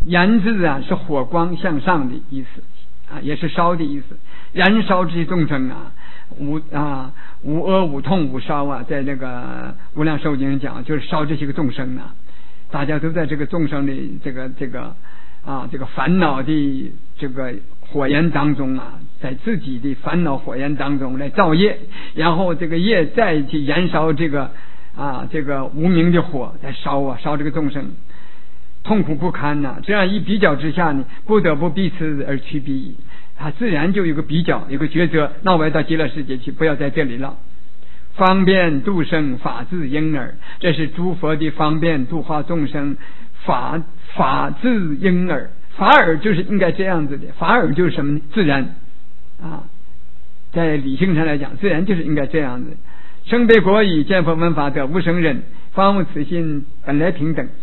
燃字啊是火光向上的意思啊，也是烧的意思。燃烧这些众生啊，无恶无痛无烧啊，在那个无量寿经讲，就是烧这些个众生啊，大家都在这个众生的这个烦恼的这个火焰当中啊，在自己的烦恼火焰当中来造业，然后这个业再去燃烧这个无明的火，在烧这个众生，痛苦不堪呐。这样一比较之下呢，不得不彼此而趋彼矣。他自然就有个比较，有个抉择，那我要到极乐世界去，不要在这里了。方便度生，法自应耳，这是诸佛的方便度化众生，法自应耳，法尔就是应该这样子的，法尔就是什么呢？自然啊，在理性上来讲，自然就是应该这样子。生彼国矣，见佛闻法得无生忍，方悟此心本来平等。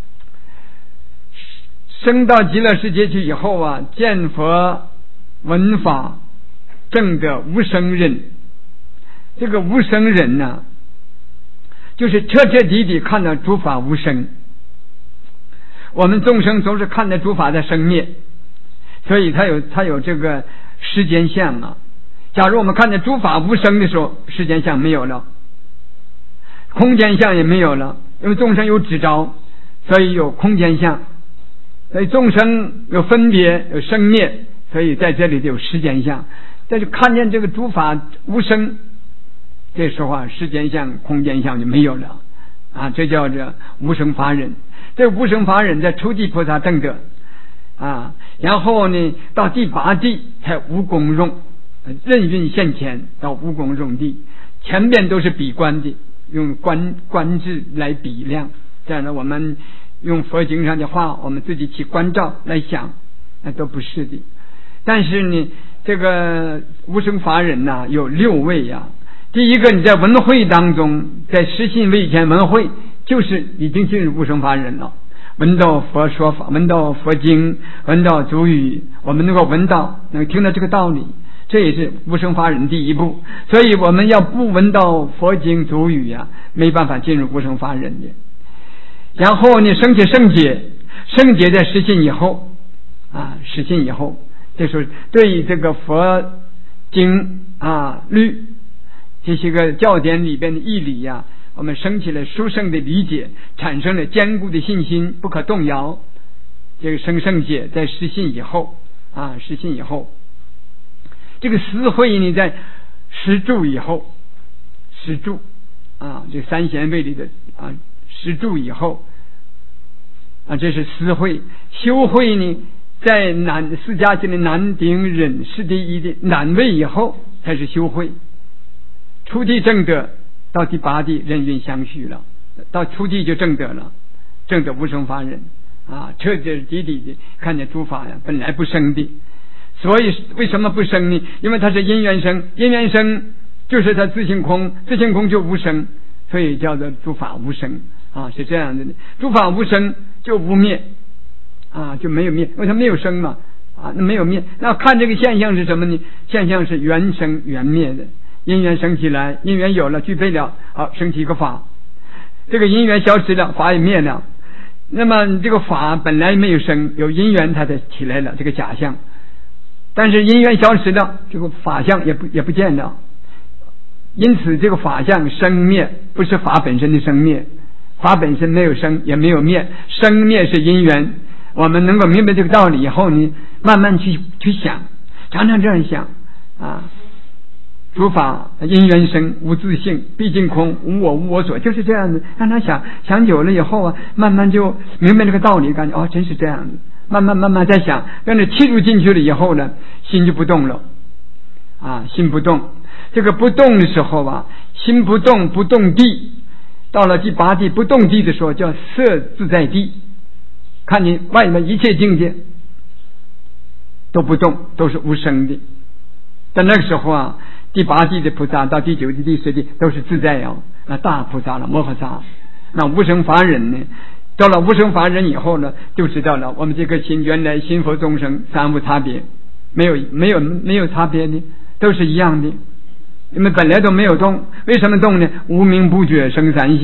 升到极乐世界去以后啊，见佛闻法证得无生忍。这个无生忍呢，就是彻彻底底看到诸法无生。我们众生总是看到诸法的生灭，所以它有这个时间相啊。假如我们看见诸法无生的时候，时间相没有了，空间相也没有了，因为众生有执着，所以有空间相，所以众生有分别有生灭，所以在这里就有时间相。但是看见这个诸法无生，这时候啊，时间相空间相就没有了啊，这叫做无生法忍。这无生法忍在初地菩萨证得啊，然后呢到第八地才无功用，任运现前到无功用地，前面都是比观的，用观智来比量。这样呢，我们用佛经上的话，我们自己去关照来想，那都不是的。但是呢，这个无生法忍呐，有6位呀。第一个，你在文会当中，在实信位前文会，就是已经进入无生法忍了。闻到佛说法，闻到佛经，闻到主语，我们能够闻到，能够听到这个道理，这也是无生法忍第一步。所以我们要不闻到佛经主语啊，没办法进入无生法忍的。然后呢，升起圣解，圣解在实信以后啊，实信以后，这时候对于这个佛经啊律这些个教典里边的义理呀，我们升起了殊胜的理解，产生了坚固的信心，不可动摇。这个升圣解在实信以后啊，实信以后，这个思慧呢，在实住以后，实住啊，这三贤位里的啊，实住以后啊，这是思慧。修慧呢，在四迦经的南顶忍是第一的难位以后，才是修慧。初地证得，到第八地人云相续了，到初地就证得了，证得无生法忍啊，彻彻底底的看见诸法呀本来不生的。所以为什么不生呢？因为它是因缘生，因缘生就是它自性空，自性空就无生，所以叫做诸法无生啊，是这样的。诸法无生就无灭啊，就没有灭，因为它没有生嘛啊，那没有灭。那看这个现象是什么呢？现象是缘生缘灭的。因缘生起来，因缘有了，具备了，好，升起一个法。这个因缘消失了，法也灭了。那么这个法本来没有生，有因缘它才起来了这个假象。但是因缘消失了，这个法相也不见了。因此这个法相生灭不是法本身的生灭，法本身没有生也没有灭，生灭是因缘。我们能够明白这个道理以后呢，慢慢去想，常常这样想啊。诸法因缘生，无自性，毕竟空，无我无我所，就是这样子。让他想久了以后啊，慢慢就明白这个道理，感觉哦，真是这样子。慢慢再想，跟着切入进去了以后呢，心就不动了啊，心不动。这个不动的时候啊，心不动，不动地，到了第八地不动地的时候，叫色自在地。看你外面一切境界都不动，都是无生的。在那个时候啊，第八地的菩萨到第9地、第10地都是自在哦，那大菩萨了，摩诃萨。那无生法忍呢，到了无生法忍以后呢，就知道了我们这个心原来心佛众生三无差别，没有差别的，都是一样的。你们本来都没有动，为什么动呢？无明不觉生三系，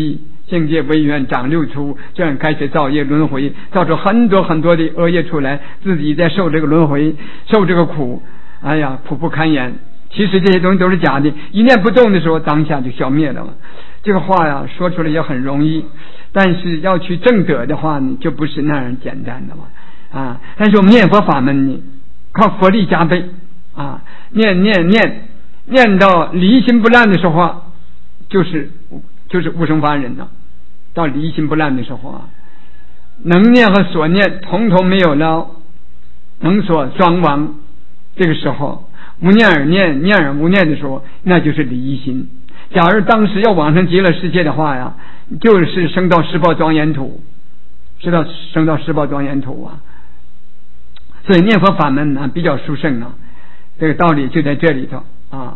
境界微愿长六出，这样开始造业轮回，造出很多很多的恶业出来，自己在受这个轮回，受这个苦，哎呀，苦不堪言。其实这些东西都是假的，一念不动的时候，当下就消灭了嘛。这个话呀，说出来也很容易，但是要去证得的话呢，就不是那样简单的嘛。但是我们念佛法门呢，靠佛力加倍啊，念到离心不乱的时候，就是无生法忍了。到离心不乱的时候啊，能念和所念统统没有了，能所双亡。这个时候无念而念，念而无念的时候，那就是离心。假如当时要往生极乐世界的话呀，就是升到十报庄严土，升到十报庄严土啊。所以念佛法门呢比较殊胜啊，这个道理就在这里头啊。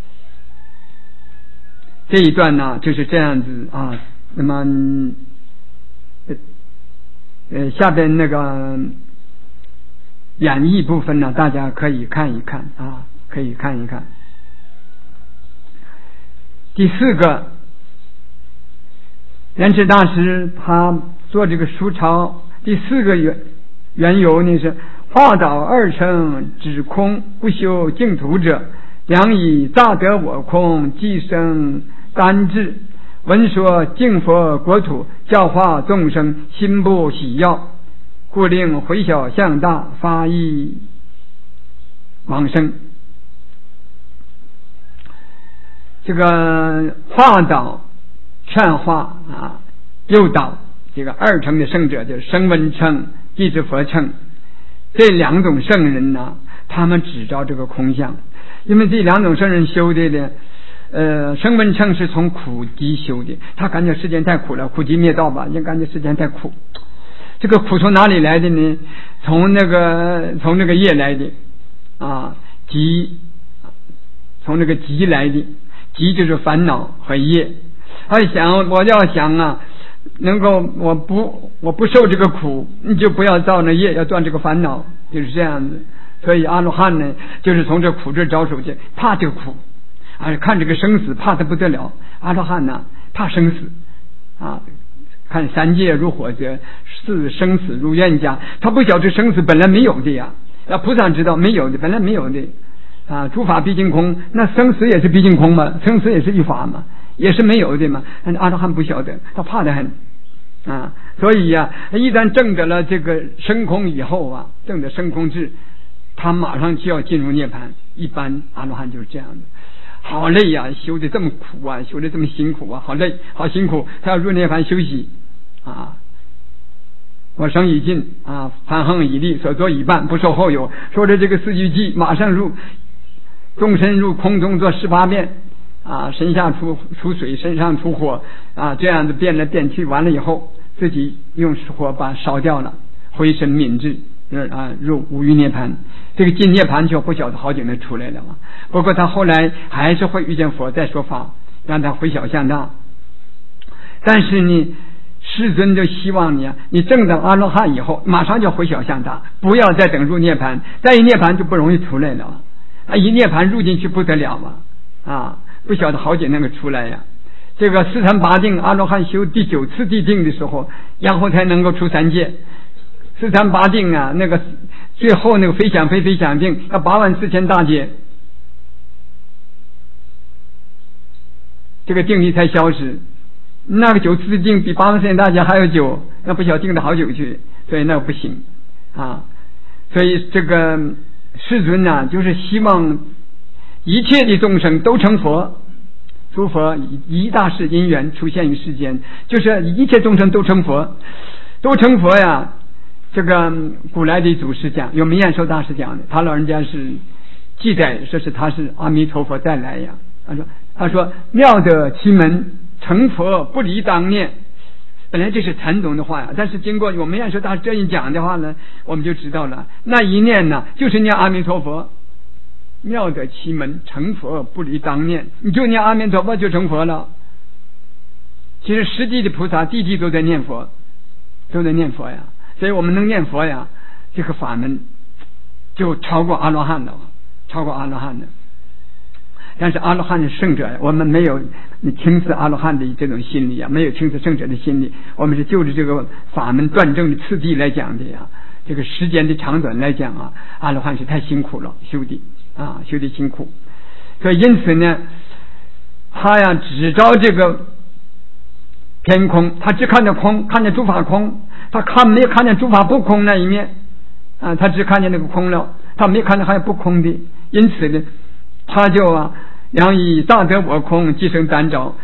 这一段呢就是这样子啊。那么下边那个演绎部分呢，大家可以看一看啊，可以看一看。第四个，圆智大师他做这个书抄，第四个缘由呢是化导二乘只空不修净土者，良以大得我空，即生单智，闻说净佛国土，教化众生，心不喜要，故令回小向大，发意往生。这个化导劝化啊，诱导这个二乘的圣者，就是声闻乘、地支佛乘，这两种圣人呢，他们只照这个空相。因为这两种圣人修的呢，声闻乘是从苦集修的，他感觉世间太苦了，苦集灭道吧，也感觉世间太苦。这个苦从哪里来的呢？从那个业来的啊，集，从那个集来的。集就是烦恼和业。他想，我要想啊，能够我不受这个苦，你就不要造那业，要断这个烦恼，就是这样子。所以阿罗汉呢，就是从这苦这着手去，怕这个苦啊，看这个生死怕得不得了。阿罗汉呢，怕生死啊，看三界如火劫，四生死如冤家。他不晓得生死本来没有的呀，菩萨知道没有的，本来没有的。诸法毕竟空，那生死也是毕竟空嘛，生死也是一法嘛，也是没有的嘛。阿罗汉不晓得，他怕得很啊。所以呀，一旦证得了这个生空以后啊，证得生空智，他马上就要进入涅槃。一般阿罗汉就是这样的，好累呀，修的这么苦啊，修的这么辛苦啊，好累，好辛苦，他要入涅槃休息啊。我生已尽啊，梵行已立，所作已办，不受后有。说着这个四句偈，马上入。众身入空中做18遍啊，身下出水，身上出火啊，这样子变来变去，完了以后自己用火把烧掉了，回身泯智入无余涅槃。这个进涅槃就不晓得好久能出来了嘛。不过他后来还是会遇见佛再说法，让他回小向大。但是呢，世尊就希望你你证到阿罗汉以后，马上就回小向大，不要再等入涅槃，再一涅槃就不容易出来了。一涅槃入进去不得了嘛，不晓得好久能够出来呀。这个四禅八定，阿罗汉修第9次地定的时候，然后才能够出三界。四禅八定啊，那个最后那个非想非非想定要84000大劫，这个定力才消失。那个9次地定比84000大劫还要久，那不晓得定的好久去，所以那个不行啊。所以这个世尊呢，就是希望一切的众生都成佛，诸佛以一大事因缘出现于世间，就是一切众生都成佛，都成佛呀。这个古来的祖师讲，有明彦寿大师讲的，他老人家是记载说是他是阿弥陀佛再来呀。他说妙得其门，成佛不离当念。本来这是禅宗的话呀，但是经过我们要说他这一讲的话呢，我们就知道了，那一念呢就是念阿弥陀佛，妙得其门，成佛不离当念。你就念阿弥陀佛就成佛了。其实实际的菩萨地地都在念佛，都在念佛呀。所以我们能念佛呀，这个法门就超过阿罗汉的，超过阿罗汉的。 但是阿罗汉是圣者，我们没有轻视阿罗汉的这种心理啊，没有轻视圣者的心理，我们是就着这个法门断正的次第来讲的呀。这个时间的长短来讲啊，阿罗汉是太辛苦了，修的辛苦，所以因此呢，他呀只着这个偏空，他只看着空，看见诸法空，他没有看见诸法不空那一面啊，他只看见那个空了，他没看见还有不空的，因此呢，他就良以大得我空，即生单着，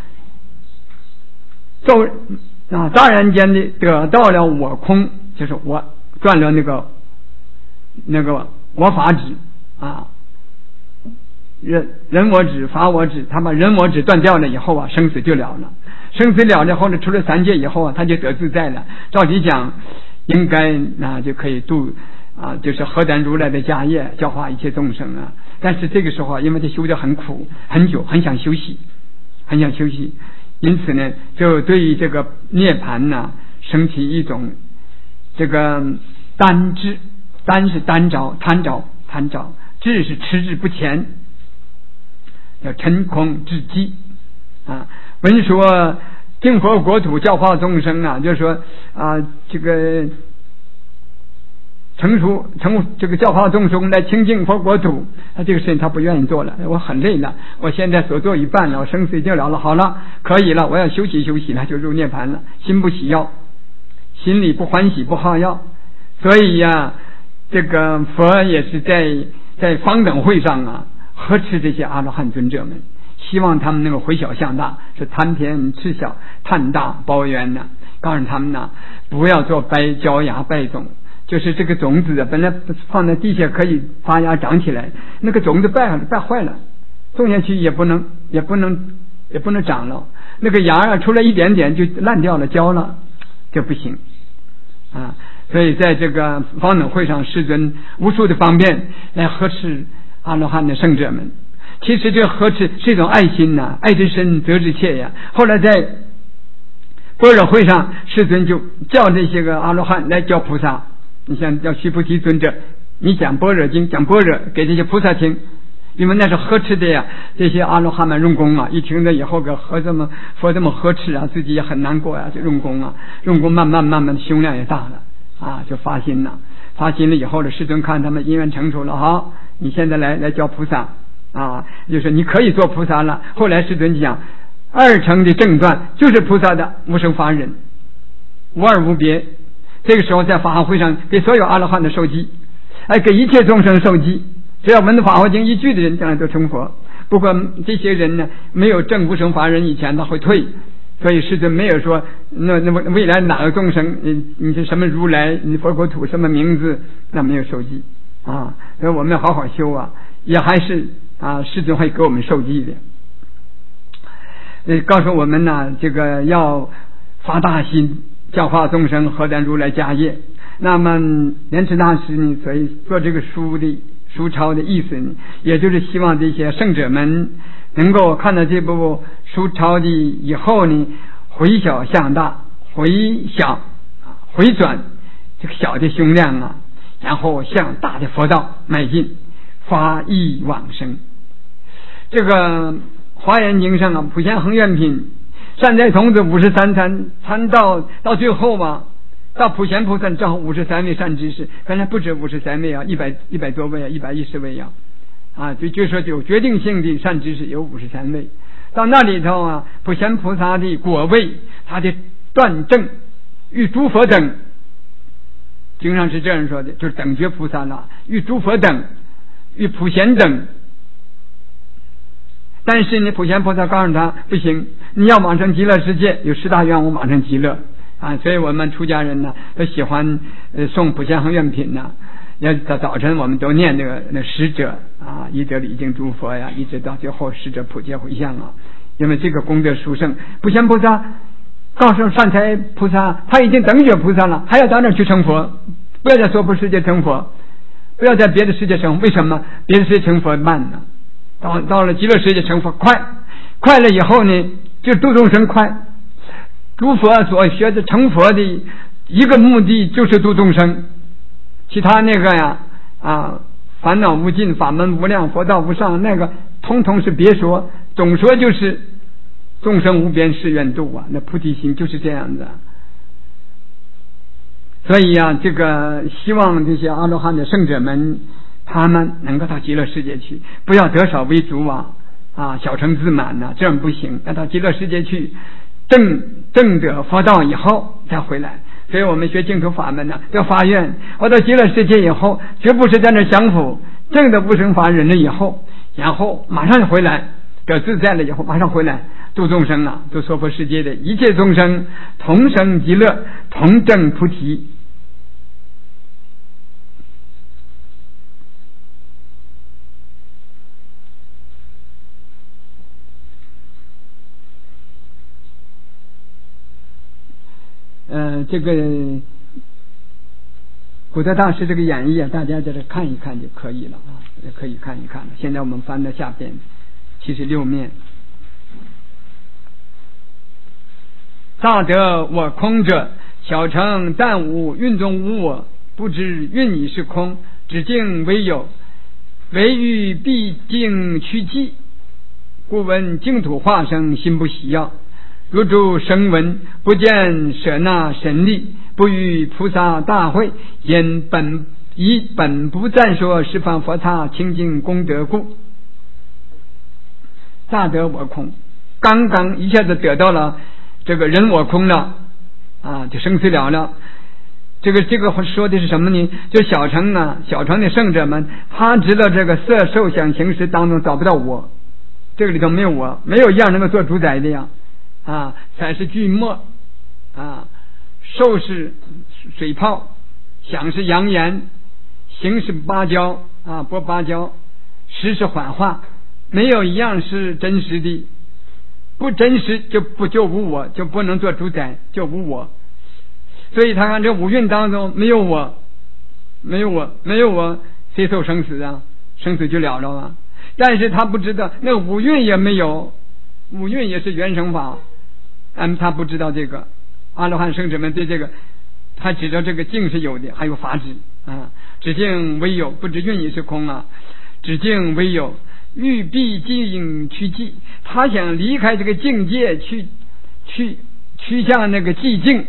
大然间的得到了我空，就是我断了那个我法执啊，人我执法我执，他把人我执断掉了以后啊，生死就了了，生死了后呢，出了三界以后啊，他就得自在了。照理讲应该就可以度就是何等如来的家业，教化一切众生啊。但是这个时候因为他修得很苦很久，很想休息，因此呢，就对于这个涅槃升起一种这个单知，单是单着贪着，智是持之不前，叫成空至极啊。文说净佛国土教化众生就是说这个成这个教化众生来清净佛国土，他这个事情他不愿意做了，我很累了，我现在所做一半了，我生死已经了了，好了，可以了，我要休息了，就入涅槃了，心不喜要，心里不欢喜不好要。所以这个佛也是在方等会上呵斥这些阿罗汉尊者们，希望他们能够回小向大，是贪偏吃小，贪大包圆告诉他们不要做焦芽败种，就是这个种子本来放在地下可以发芽长起来，那个种子败坏了，种下去也不能长了，那个芽出来一点点就烂掉了，焦了，就不行所以在这个方等会上，世尊无数的方面来呵斥阿罗汉的圣者们。其实这个呵斥是一种爱心爱之深责之切呀。后来在般若会上，世尊就叫这些个阿罗汉来教菩萨，你像叫须菩提尊者，你讲般若经，讲般若给这些菩萨听，因为那是呵斥的呀。这些阿罗汉们用功一听了以后个佛这么呵斥自己也很难过就用功慢慢的胸量也大了就发心了以后的世尊看他们因缘成熟了，好，你现在来教菩萨就是你可以做菩萨了。后来世尊就讲二乘的正断就是菩萨的无生法忍，无二无别。这个时候在法华会上给所有阿罗汉的受记，给一切众生受记，只要闻法华经一句的人将来都成佛。不过这些人呢，没有证无生法忍以前他会退，所以世尊没有说那么未来哪个众生你是什么如来，你佛国土什么名字，那没有受记所以我们要好好修也还是世尊会给我们受记的，告诉我们这个要发大心，教化众生，何等如来家业。那么莲池大师呢，所以做这个书抄的意思呢，也就是希望这些圣者们能够看到这部书抄的以后呢，回小向大，回转这个小的胸量然后向大的佛道迈进，发意往生。这个华严经上普贤恒愿品善财童子53参到最后到普贤菩萨正好53位善知识，本来不止53位100多位110位就说有决定性的善知识有53位。到那里头普贤菩萨的果位，他的断证与诸佛等，经上是这样说的，就是等觉菩萨与诸佛等，与普贤等。但是呢，普贤菩萨告诉他不行，你要往生极乐世界，有10大愿望往生极乐所以我们出家人都喜欢诵普贤恒愿品要早晨我们都念那使者一得礼敬诸佛一直到最后使者普皆回向因为这个功德殊胜。普贤菩萨告诉善财菩萨，他已经等觉菩萨了，还要到那儿去成佛，不要在娑婆世界成佛，不要在别的世界成佛。为什么别的世界成佛慢呢？到了极乐世界成佛快了以后呢，就度众生快。诸佛所学的成佛的一个目的就是度众生，其他那个烦恼无尽，法门无量，佛道无上，那个通通是别说，总说就是众生无边誓愿度啊，那菩提心就是这样子。所以啊，这个希望这些阿罗汉的圣者们，他们能够到极乐世界去，不要得少为足小成自满呢，这样不行，要到极乐世界去证得佛道以后再回来。所以我们学净土法门呢，要发愿，我到极乐世界以后，绝不是在那享福，证得无生法忍了以后，然后马上回来，得自在了以后马上回来度众生啊，度娑婆世界的一切众生同生极乐，同证菩提。这个古德大师这个演绎大家在这看一看就可以了也可以看一看了。现在我们翻到下边76面。大得我空者，小乘但无运中无我，不知运已是空，只境为有，唯欲毕竟趋寂，故闻净土化生心不喜要。如诸声闻，不见舍那神力，不与菩萨大会，以本不赞说十方佛刹清净功德故。大得我空，刚刚一下子得到了这个人我空了就生死了了。这个说的是什么呢？就小乘的圣者们，他知道这个色受想行识当中找不到我，这个里头没有我，没有一样能够做主宰的呀。才是巨末受是水泡，想是扬言，行是芭蕉拨芭蕉，识是幻化，没有一样是真实的。不真实就无我，就不能做主宰，就无我。所以他看这五蕴当中没有我，没有我，谁受生死啊？生死就了了啊。但是他不知道那五蕴也没有，五蕴也是原生法。他不知道这个阿罗汉圣者们对这个，他知道这个境是有的，还有法指只境为有，不知蕴也是空只境为有，欲毕竟趋寂，他想离开这个境界，趋向那个寂静。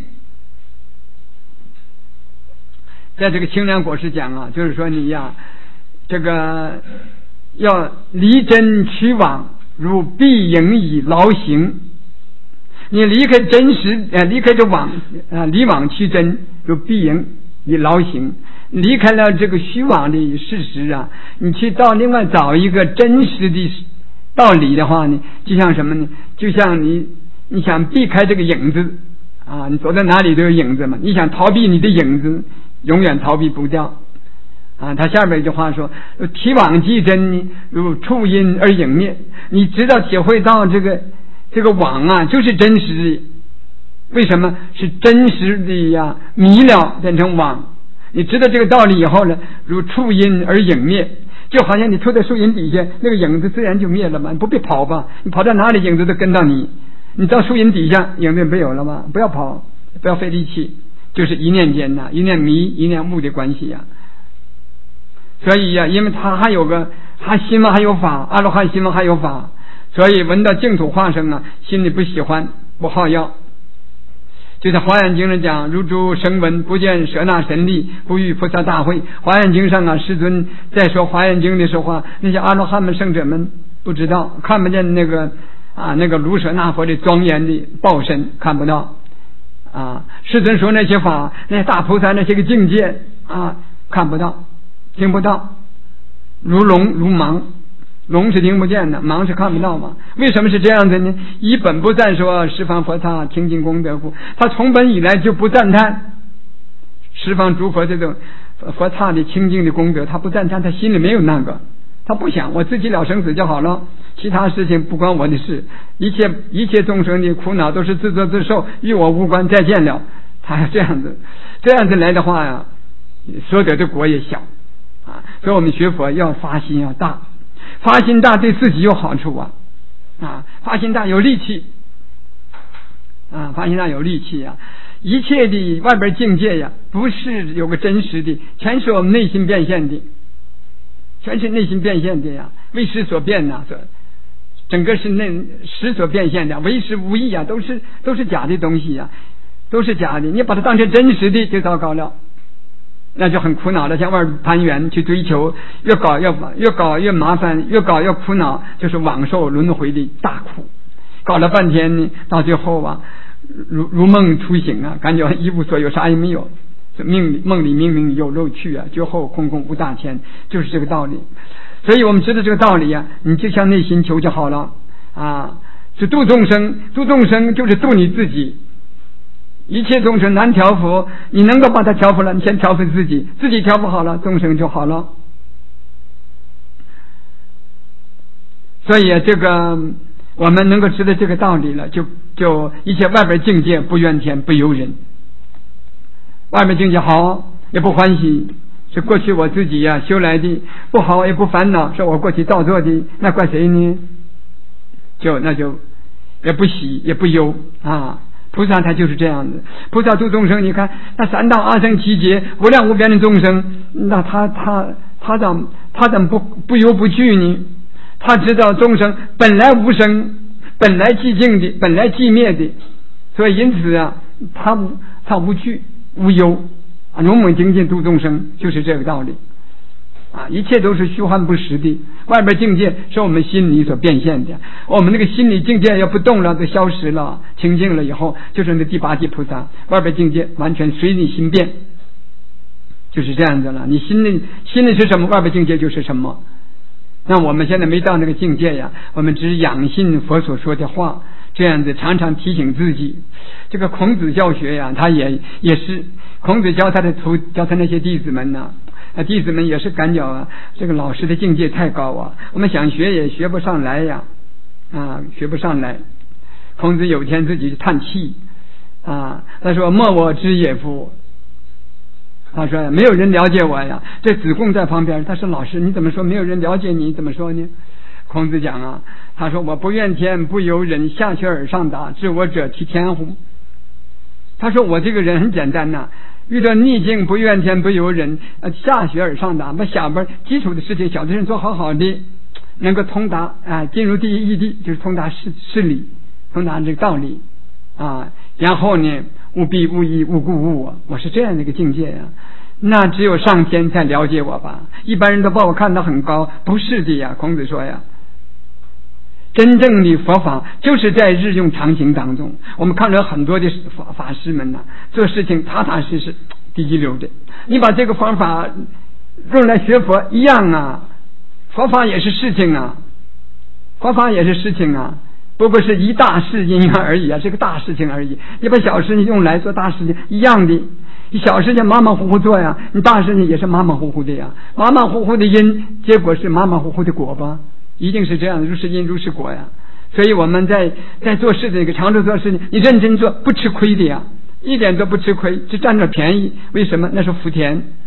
在这个清凉果实讲就是说你这个要离真趋往，如必盈以劳形。你离开真实离开这离往趋真，如必盈以劳形。离开了这个虚妄的事实你去到另外找一个真实的道理的话呢，就像什么呢？就像你想避开这个影子你走到哪里都有影子嘛，你想逃避你的影子，永远逃避不掉他下面一句话说，体往即真呢，如触因而影灭。你直到体会到这个网就是真实的，为什么是真实的迷了变成网？你知道这个道理以后呢，如触因而影灭，就好像你吐在树荫底下，那个影子自然就灭了嘛，你不必跑吧？你跑到哪里影子都跟到你，你到树荫底下影子没有了吗？不要跑，不要费力气，就是一念间一念迷一念悟的关系所以因为他心嘛还有法，阿罗汉心嘛还有法，所以闻到净土化生心里不喜欢不好要。就在华严经上讲，如诸声闻，不见舍那神力，不与菩萨大会。华严经上师尊在说华严经的时候那些阿罗汉们圣者们不知道，看不见那个卢舍那佛的庄严的报身，看不到师尊说那些法，那些大菩萨那些个境界看不到听不到，如聋如盲。聋是听不见的，盲是看不到嘛？为什么是这样子呢？以本不赞说十方佛刹清净功德故。他从本以来就不赞叹十方诸佛这种佛刹的清净的功德，他不赞叹，他心里没有那个，他不想我自己了生死就好了，其他事情不关我的事，一切众生的苦恼都是自作自受，与我无关，再见了。他这样子来的话所得的果也小所以我们学佛要发心要大，发心大对自己有好处发心大有力气发心大有力气一切的外边境界不是有个真实的，全是我们内心变现的，全是内心变现的为识所变呐，整个是那识所变现的，为识无义啊，都是假的东西啊，都是假的。你把它当成真实的就糟糕了，那就很苦恼了。像玩攀缘去追求，越搞越麻烦，越搞越苦恼，就是往受轮回的大苦。搞了半天呢，到最后啊，如梦初醒啊，感觉一无所有，啥也没有。梦里明明有肉去啊，觉后空空无大千，就是这个道理。所以我们知道这个道理啊，你就向内心求就好了啊。是度众生，度众生就是度你自己。一切众生难调伏，你能够把它调伏了，你先调伏自己，自己调伏好了，众生就好了。所以这个我们能够知道这个道理了，就一切外边境界不怨天不尤人，外面境界好也不欢喜，是过去我自己呀修来的，不好也不烦恼，是我过去造作的，那怪谁呢？那就也不喜也不忧啊。菩萨他就是这样子，菩萨度众生，你看那三大阿僧祇劫无量无边的众生，那他怎么不忧不惧呢？他知道众生本来无生，本来寂静的，本来寂灭的，所以因此啊，他无惧无忧啊。勇猛精进度众生就是这个道理啊，一切都是虚幻不实的，外边境界是我们心里所变现的，我们那个心理境界要不动了，都消失了，清净了以后，就是那第八地菩萨，外边境界完全随你心变，就是这样子了。你心里是什么，外边境界就是什么。那我们现在没到那个境界呀，我们只是仰信佛所说的话，这样子常常提醒自己。这个孔子教学呀，他也是孔子教他那些弟子们呢。弟子们也是感觉啊，这个老师的境界太高啊，我们想学也学不上来呀，学不上来。孔子有天自己叹气啊，他说：“莫我知也夫。”他说：“没有人了解我呀。”这子贡在旁边，他说：“老师，你怎么说没有人了解你？怎么说呢？”孔子讲啊，他说：“我不怨天不尤人，下学而上达，知我者其天乎？”他说：“我这个人很简单呐。遇到逆境不怨天不尤人，下学而上达，把下边基础的事情小的人做好的，能够通达进入第一义谛，就是通达事理，通达这个道理啊。然后呢，无必无一无故无我是这样的一个境界呀。那只有上天才了解我吧，一般人都把我看得很高，不是的呀。孔子说呀，真正的佛法就是在日用常行当中。我们看了很多的法师们做事情踏踏实实第一流的，你把这个方法用来学佛一样啊，佛法也是事情啊，佛法也是事情啊，不过是一大事因缘而已啊，是个大事情而已。你把小事情用来做大事情一样的，你小事情马马虎虎做呀，你大事情也是马马虎虎的呀，马马虎虎的因，结果是马马虎虎的果吧，一定是这样的，如是因如是果呀。所以我们在做事这个常州做事情，你认真做不吃亏的呀，一点都不吃亏，只占着便宜。为什么？那是福田